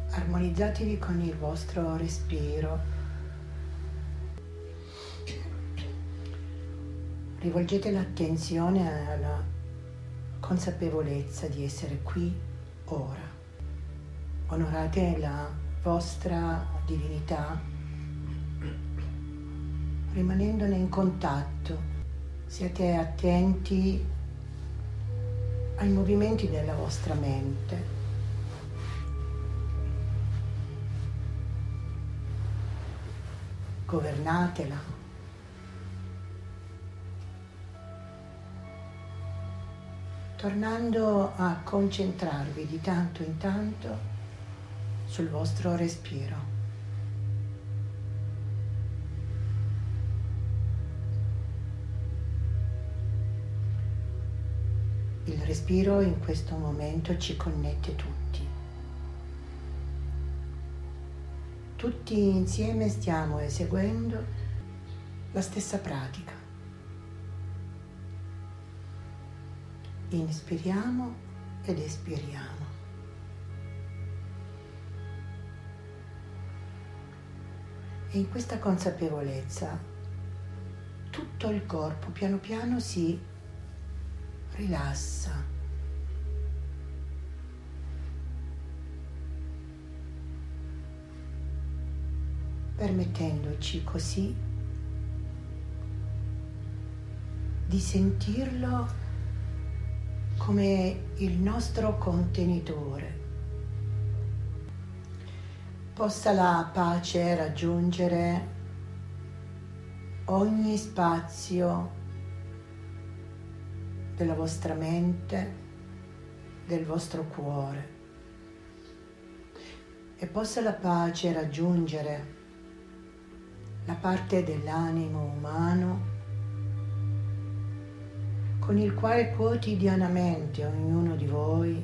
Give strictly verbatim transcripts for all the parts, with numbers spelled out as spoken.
armonizzatevi con il vostro respiro. Rivolgete l'attenzione alla consapevolezza di essere qui ora. Onorate la vostra divinità rimanendone in contatto. Siate attenti ai movimenti della vostra mente. Governatela. Tornando a concentrarvi di tanto in tanto sul vostro respiro. Il respiro in questo momento ci connette tutti. Tutti insieme stiamo eseguendo la stessa pratica. Inspiriamo ed espiriamo. E in questa consapevolezza tutto il corpo piano piano si rilassa. Permettendoci così di sentirlo come il nostro contenitore. Possa la pace raggiungere ogni spazio della vostra mente, del vostro cuore, e possa la pace raggiungere la parte dell'animo umano con il quale quotidianamente ognuno di voi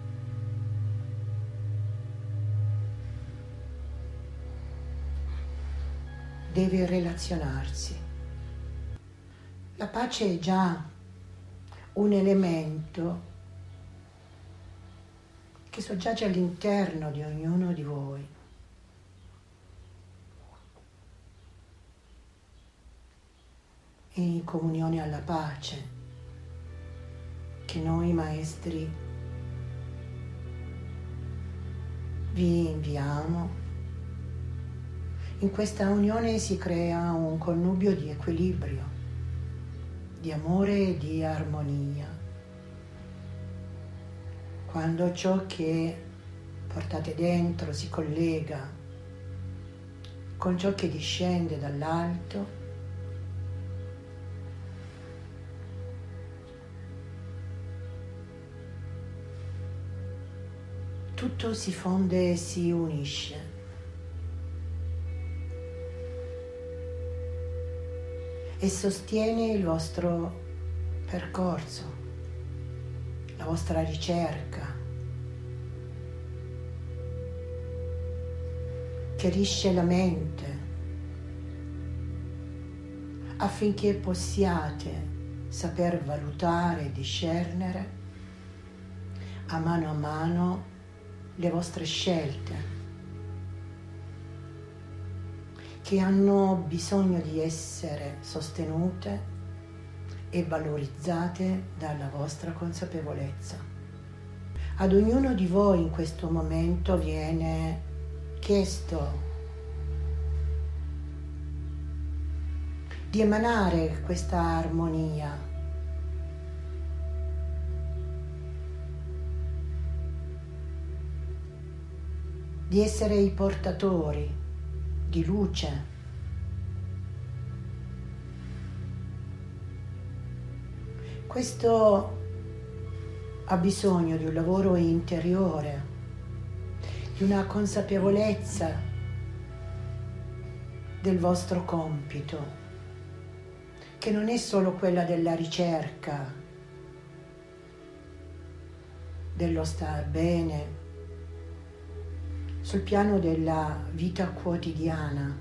deve relazionarsi. La pace è già un elemento che soggiace all'interno di ognuno di voi. E in comunione alla pace che noi maestri vi inviamo, in questa unione si crea un connubio di equilibrio, di amore e di armonia. Quando ciò che portate dentro si collega con ciò che discende dall'alto, tutto si fonde e si unisce. E sostiene il vostro percorso, la vostra ricerca, chiarisce la mente affinché possiate saper valutare e discernere a mano a mano le vostre scelte che hanno bisogno di essere sostenute e valorizzate dalla vostra consapevolezza. Ad ognuno di voi in questo momento viene chiesto di emanare questa armonia, di essere i portatori di luce, questo ha bisogno di un lavoro interiore, di una consapevolezza del vostro compito, che non è solo quella della ricerca, dello star bene, sul piano della vita quotidiana.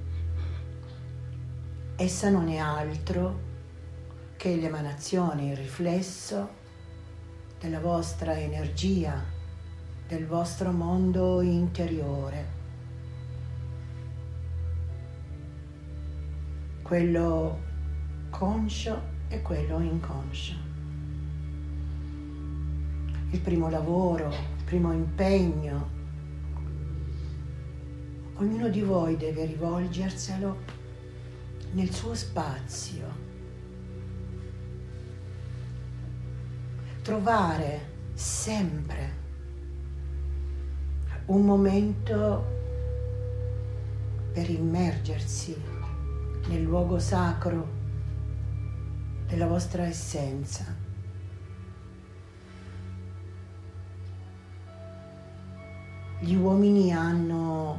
Essa non è altro che l'emanazione, il riflesso della vostra energia del vostro mondo interiore, quello conscio e quello inconscio. Il primo lavoro, il primo impegno, ognuno di voi deve rivolgerselo nel suo spazio, trovare sempre un momento per immergersi nel luogo sacro della vostra essenza. Gli uomini hanno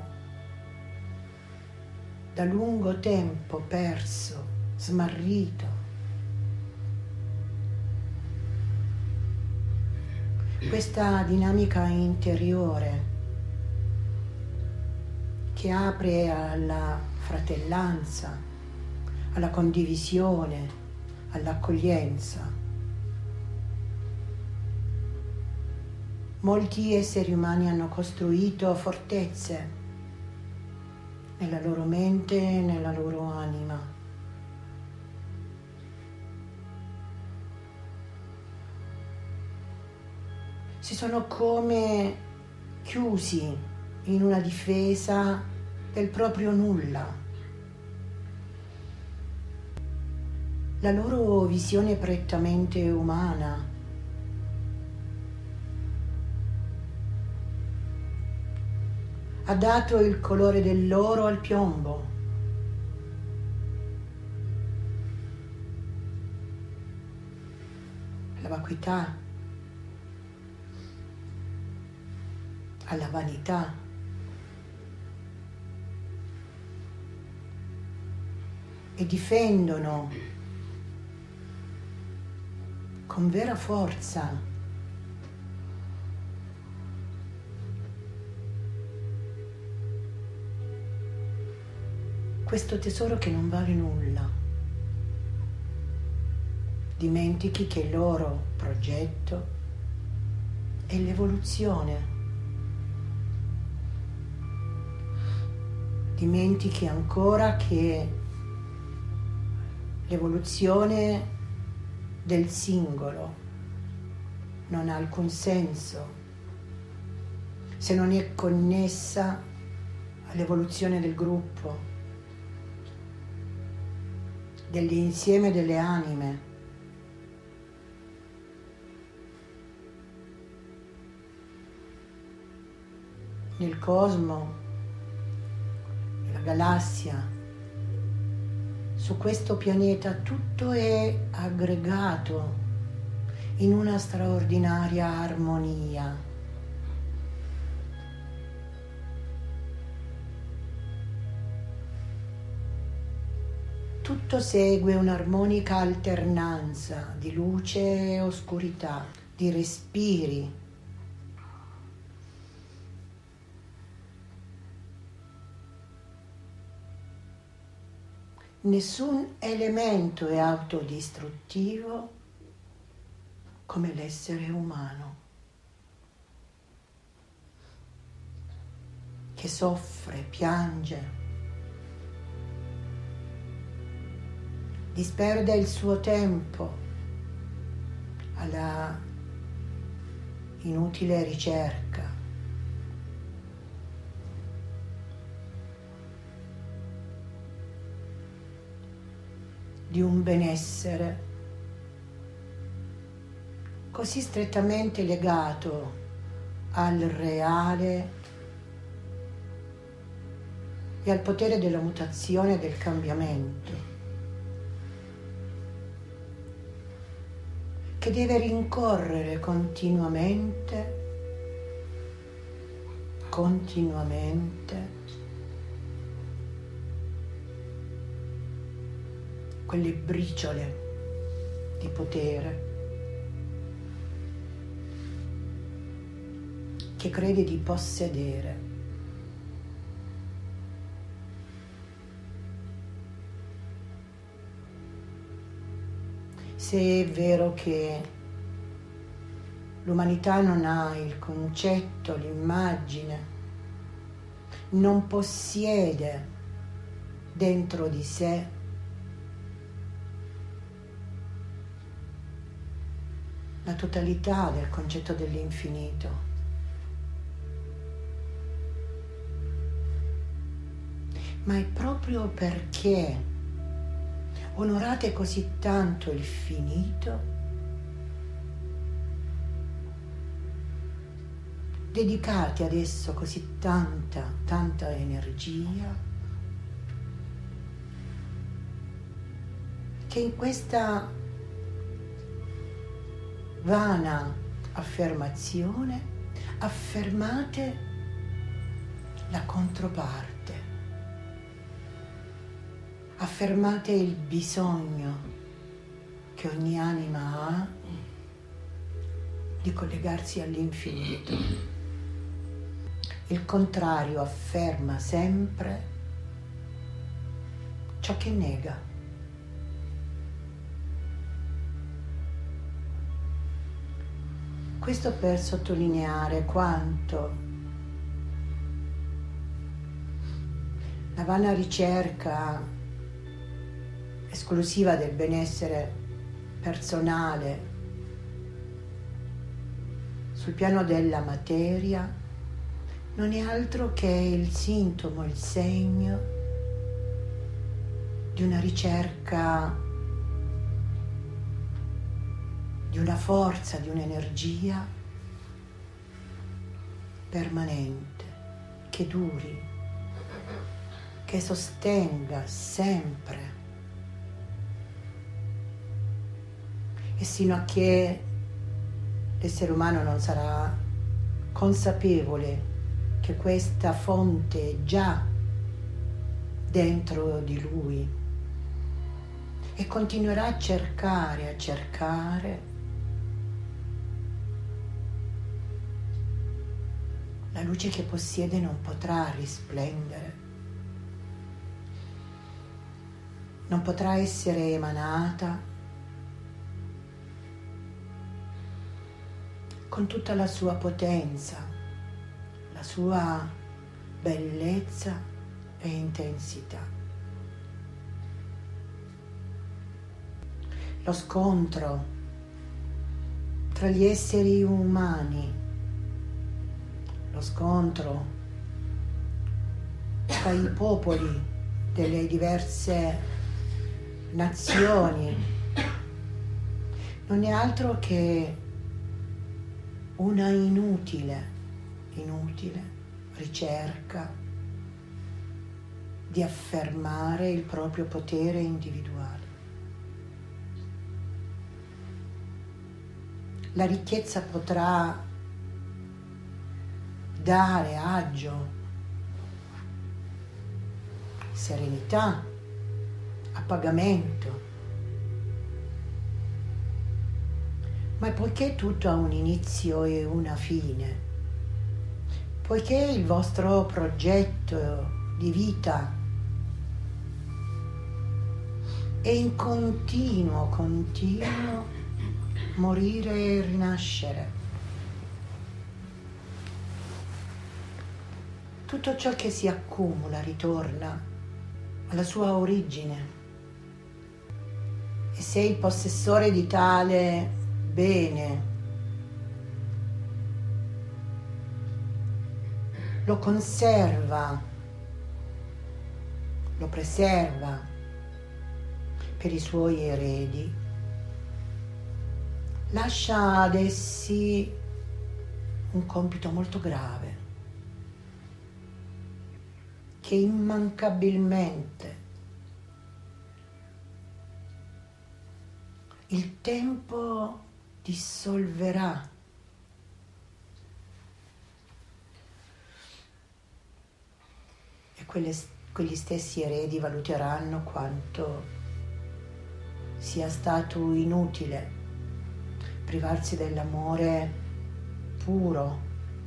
da lungo tempo perso, smarrito questa dinamica interiore che apre alla fratellanza, alla condivisione, all'accoglienza. Molti esseri umani hanno costruito fortezze nella loro mente e nella loro anima. Si sono come chiusi in una difesa del proprio nulla. La loro visione prettamente umana ha dato il colore dell'oro al piombo. La vacuità, alla vanità. E difendono con vera forza questo tesoro che non vale nulla. Dimentichi che il loro progetto è l'evoluzione. Dimentichi ancora che l'evoluzione del singolo non ha alcun senso se non è connessa all'evoluzione del gruppo, dell'insieme delle anime. Nel cosmo, nella galassia, su questo pianeta tutto è aggregato in una straordinaria armonia. Tutto segue un'armonica alternanza di luce e oscurità, di respiri. Nessun elemento è autodistruttivo come l'essere umano, che soffre, piange, disperde il suo tempo alla inutile ricerca. Di un benessere così strettamente legato al reale e al potere della mutazione e del cambiamento, che deve rincorrere continuamente, continuamente quelle briciole di potere che crede di possedere. Se è vero che L'umanità non ha il concetto, l'immagine, non possiede dentro di sé la totalità del concetto dell'infinito. Ma è proprio perché onorate così tanto il finito, dedicate adesso così tanta, tanta energia, che in questa vana affermazione affermate la controparte, affermate il bisogno che ogni anima ha di collegarsi all'infinito. Il contrario afferma sempre ciò che nega. Questo per sottolineare quanto la vana ricerca esclusiva del benessere personale sul piano della materia non è altro che il sintomo, il segno di una ricerca, di una forza, di un'energia permanente, che duri, che sostenga sempre, e sino a che l'essere umano non sarà consapevole che questa fonte è già dentro di lui e continuerà a cercare, a cercare, la luce che possiede non potrà risplendere, non potrà essere emanata con tutta la sua potenza, la sua bellezza e intensità. Lo scontro tra gli esseri umani, lo scontro tra i popoli delle diverse nazioni non è altro che una inutile inutile ricerca di affermare il proprio potere individuale. La ricchezza potrà dare agio, serenità, appagamento, ma poiché tutto ha un inizio e una fine, poiché il vostro progetto di vita è in continuo, continuo morire e rinascere, tutto ciò che si accumula ritorna alla sua origine, e se il possessore di tale bene lo conserva, lo preserva per i suoi eredi, lascia ad essi un compito molto grave, che immancabilmente il tempo dissolverà. E quelle, quegli stessi eredi valuteranno quanto sia stato inutile privarsi dell'amore puro,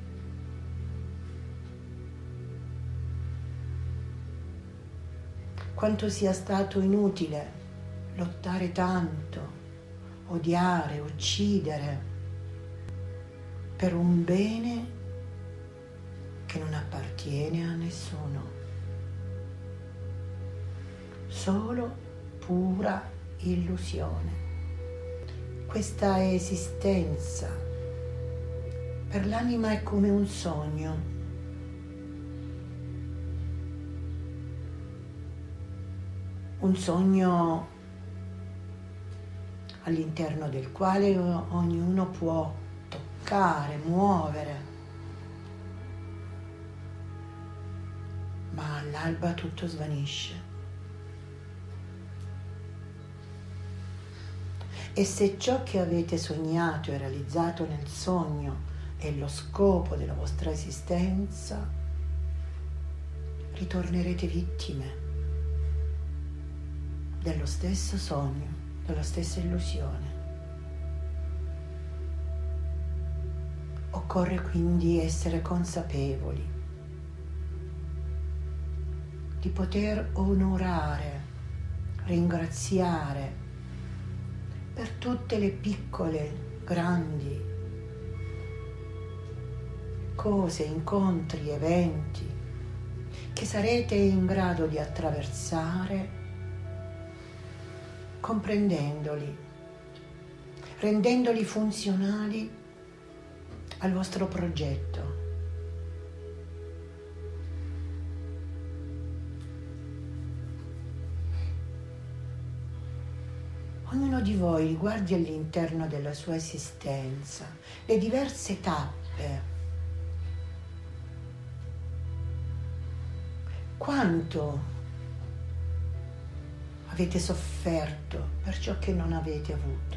quanto sia stato inutile lottare tanto, odiare, uccidere, per un bene che non appartiene a nessuno, solo pura illusione. Questa esistenza per l'anima è come un sogno, un sogno all'interno del quale ognuno può toccare, muovere, ma all'alba tutto svanisce. E se ciò che avete sognato e realizzato nel sogno è lo scopo della vostra esistenza, ritornerete vittime dello stesso sogno, della stessa illusione. Occorre quindi essere consapevoli di poter onorare, ringraziare per tutte le piccole, grandi cose, incontri, eventi che sarete in grado di attraversare, comprendendoli, rendendoli funzionali al vostro progetto. Ognuno di voi guardi all'interno della sua esistenza le diverse tappe. Quanto avete sofferto per ciò che non avete avuto?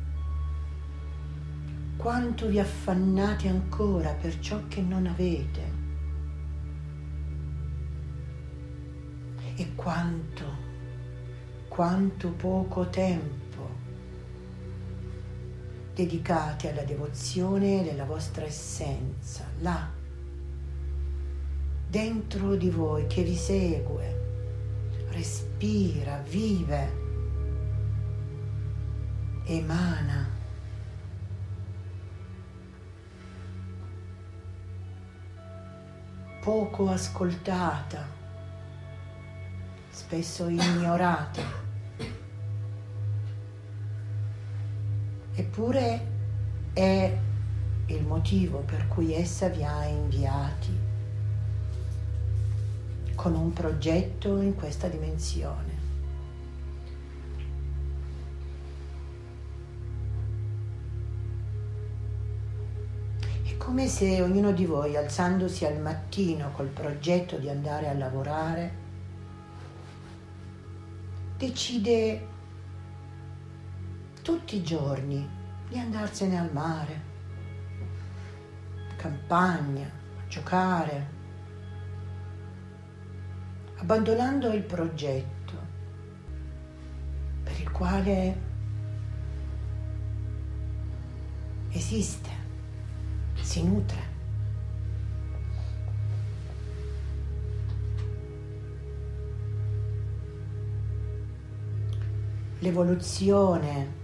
Quanto vi affannate ancora per ciò che non avete? E quanto, quanto poco tempo dedicate alla devozione della vostra essenza, là, dentro di voi che vi segue, respira, vive, emana. Poco ascoltata, spesso ignorata. Eppure è il motivo per cui essa vi ha inviati con un progetto in questa dimensione. È come se ognuno di voi, alzandosi al mattino col progetto di andare a lavorare, decide tutti i giorni di andarsene al mare, in campagna, a giocare, abbandonando il progetto per il quale esiste, si nutre. L'evoluzione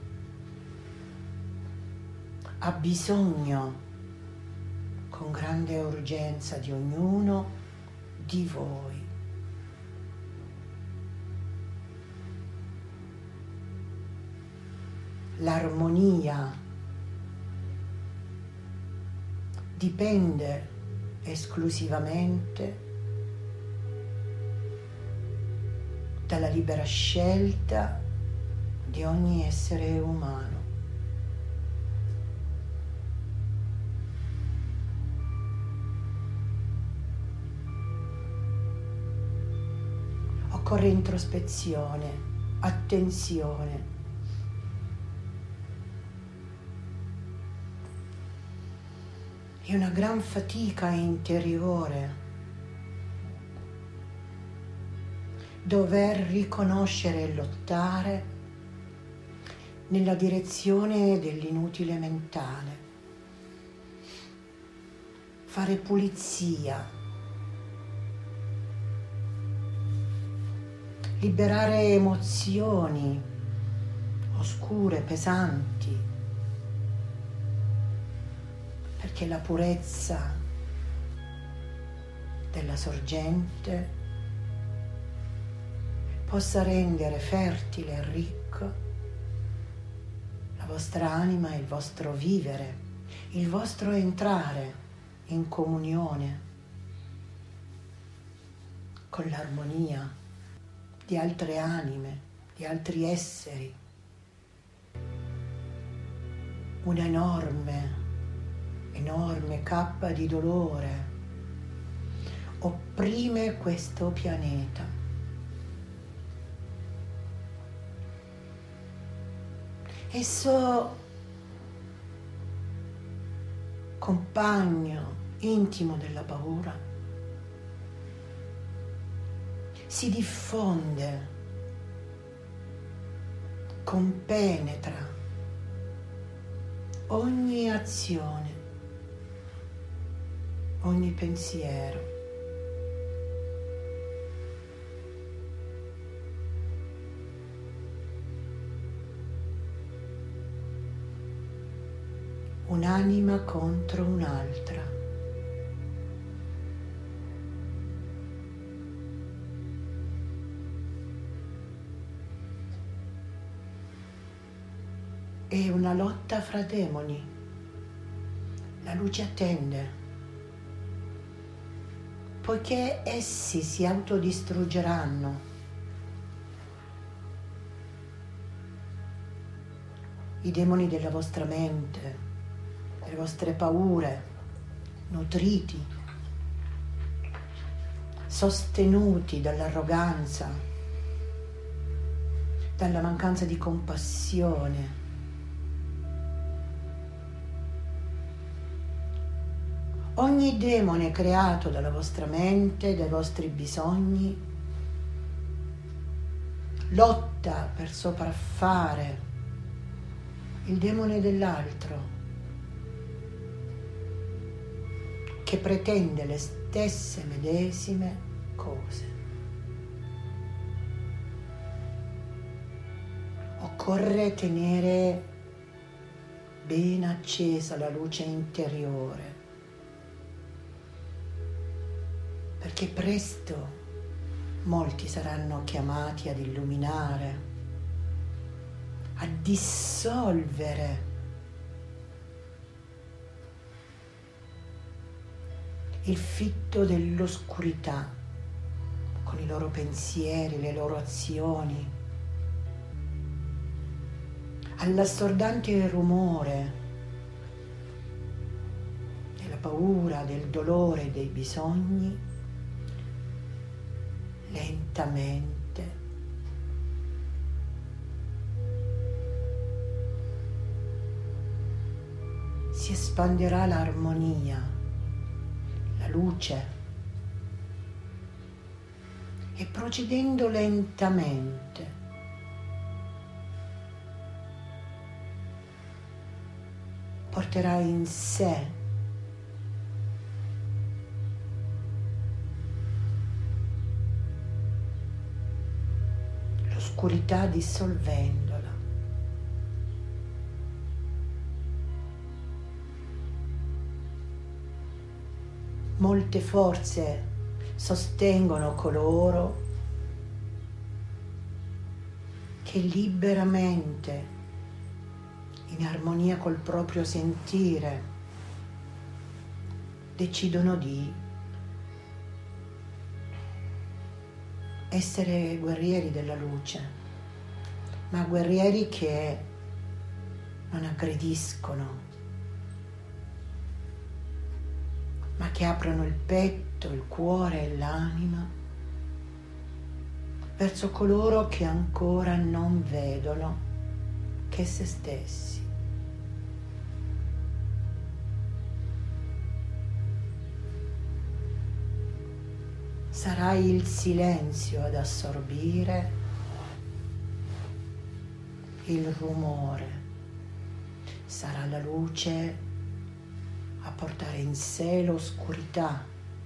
ha bisogno con grande urgenza di ognuno di voi. L'armonia dipende esclusivamente dalla libera scelta di ogni essere umano. Occorre introspezione, attenzione. E una gran fatica interiore dover riconoscere e lottare nella direzione dell'inutile mentale, fare pulizia, liberare emozioni oscure, pesanti, perché che la purezza della sorgente possa rendere fertile e ricco la vostra anima e il vostro vivere, il vostro entrare in comunione con l'armonia di altre anime, di altri esseri. Una enorme, enorme cappa di dolore opprime questo pianeta. Esso, compagno intimo della paura, si diffonde, compenetra ogni azione, ogni pensiero. Un'anima contro un'altra. È una lotta fra demoni. La luce attende, poiché essi si autodistruggeranno. I demoni della vostra mente, le vostre paure, nutriti, sostenuti dall'arroganza, dalla mancanza di compassione. Ogni demone creato dalla vostra mente, dai vostri bisogni, lotta per sopraffare il demone dell'altro, che pretende le stesse medesime cose. Occorre tenere ben accesa la luce interiore, perché presto molti saranno chiamati ad illuminare, a dissolvere il fitto dell'oscurità con i loro pensieri, le loro azioni, all'assordante rumore della paura, del dolore e dei bisogni. Lentamente si espanderà l'armonia, la luce, e procedendo lentamente porterà in sé l'oscurità, dissolvendola. Molte forze sostengono coloro che liberamente, in armonia col proprio sentire, decidono di essere guerrieri della luce, ma guerrieri che non aggrediscono, ma che aprono il petto, il cuore e l'anima verso coloro che ancora non vedono che se stessi. Sarà il silenzio ad assorbire il rumore, sarà la luce a portare in sé l'oscurità,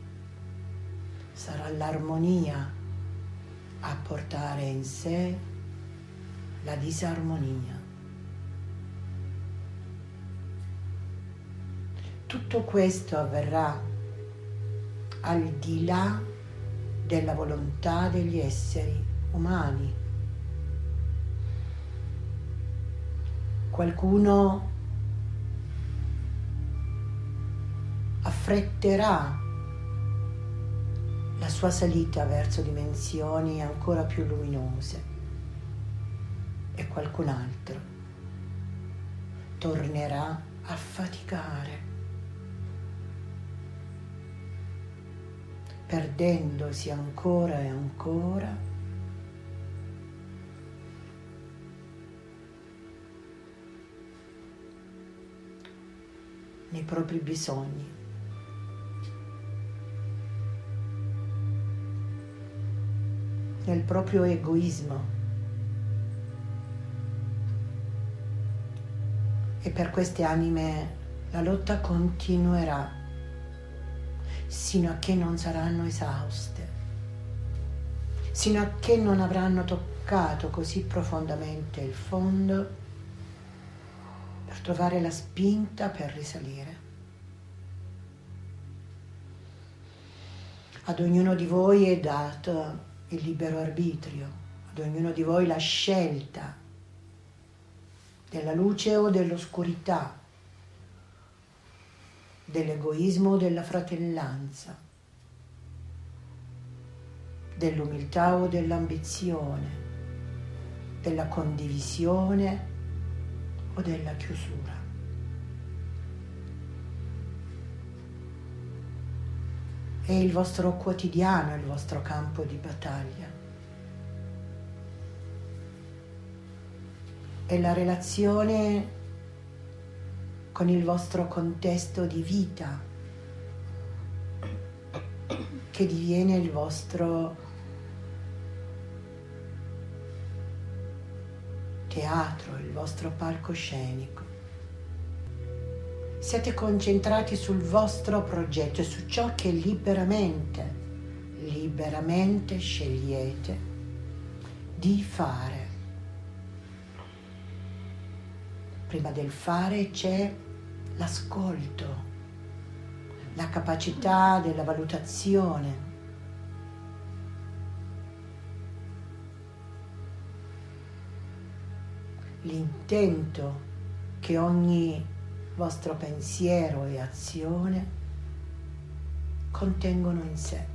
sarà l'armonia a portare in sé la disarmonia. tutto questo avverrà al di là della volontà degli esseri umani. Qualcuno affretterà la sua salita verso dimensioni ancora più luminose e qualcun altro tornerà a faticare, perdendosi ancora e ancora nei propri bisogni. Nel proprio egoismo. E per queste anime la lotta continuerà sino a che non saranno esauste, sino a che non avranno toccato così profondamente il fondo per trovare la spinta per risalire. Ad ognuno di voi è dato il libero arbitrio, ad ognuno di voi la scelta della luce o dell'oscurità, dell'egoismo o della fratellanza, dell'umiltà o dell'ambizione, della condivisione o della chiusura. È il vostro quotidiano, il vostro campo di battaglia. È la relazione con il vostro contesto di vita che diviene il vostro teatro, il vostro palcoscenico. Siete concentrati sul vostro progetto e su ciò che liberamente, liberamente scegliete di fare. Prima del fare c'è l'ascolto, la capacità della valutazione, l'intento che ogni vostro pensiero e azione contengono in sé.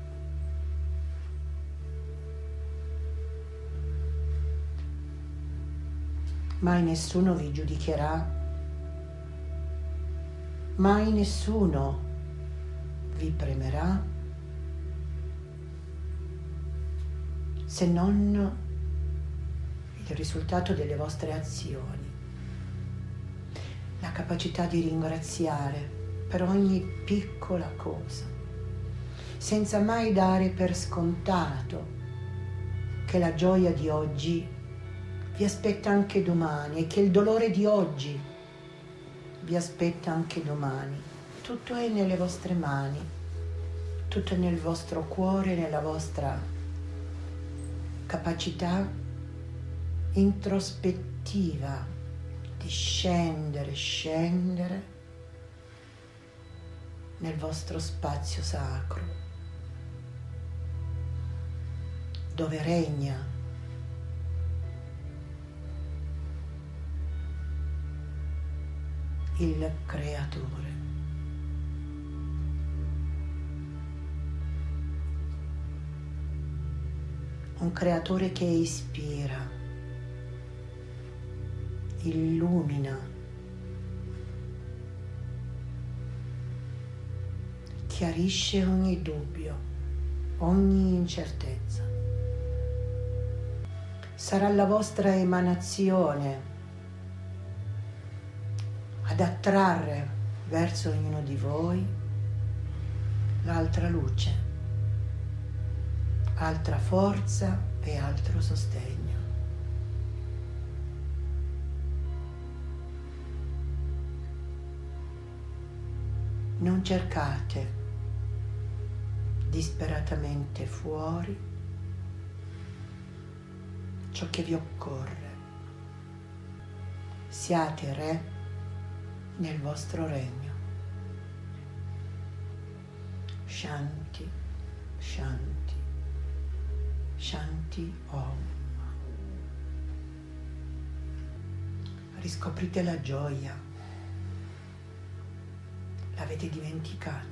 Mai nessuno vi giudicherà, mai nessuno vi premerà, se non il risultato delle vostre azioni. La capacità di ringraziare per ogni piccola cosa, senza mai dare per scontato che la gioia di oggi vi aspetta anche domani e che il dolore di oggi vi aspetta anche domani. Tutto è nelle vostre mani, tutto è nel vostro cuore, nella vostra capacità introspettiva di scendere, scendere nel vostro spazio sacro, dove regna il Creatore. Un Creatore che ispira, illumina, chiarisce ogni dubbio, ogni incertezza. Sarà la vostra emanazione ad attrarre verso ognuno di voi l'altra luce, altra forza e altro sostegno. Non cercate disperatamente fuori ciò che vi occorre. Siate re nel vostro regno. Shanti, Shanti, Shanti Om. Riscoprite la gioia. L'avete dimenticata.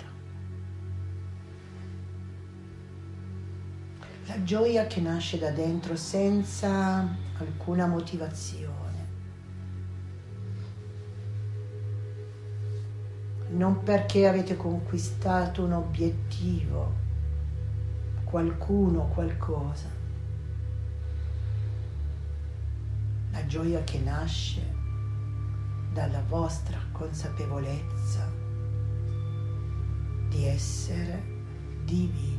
La gioia che nasce da dentro senza alcuna motivazione. Non perché avete conquistato un obiettivo, qualcuno, qualcosa. La gioia che nasce dalla vostra consapevolezza di essere divini.